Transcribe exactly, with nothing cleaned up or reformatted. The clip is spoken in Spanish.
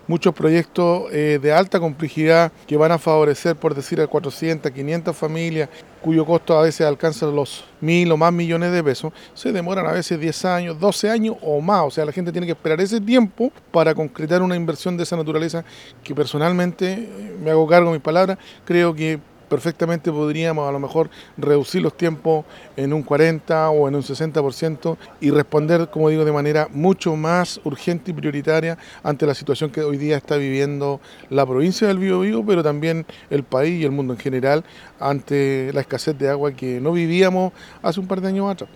muchos proyectos eh, de alta complejidad que van a favorecer, por decir, a cuatrocientas, quinientas familias, cuyo costo a veces alcanza los mil o más millones de pesos, se demoran a veces diez años, doce años o más. O sea, la gente tiene que esperar ese tiempo para concretar una inversión de esa naturaleza que personalmente, eh, me hago cargo de mis palabras, creo que perfectamente podríamos a lo mejor reducir los tiempos en un cuarenta o en un sesenta por ciento y responder, como digo, de manera mucho más urgente y prioritaria ante la situación que hoy día está viviendo la provincia del Biobío, pero también el país y el mundo en general ante la escasez de agua que no vivíamos hace un par de años atrás.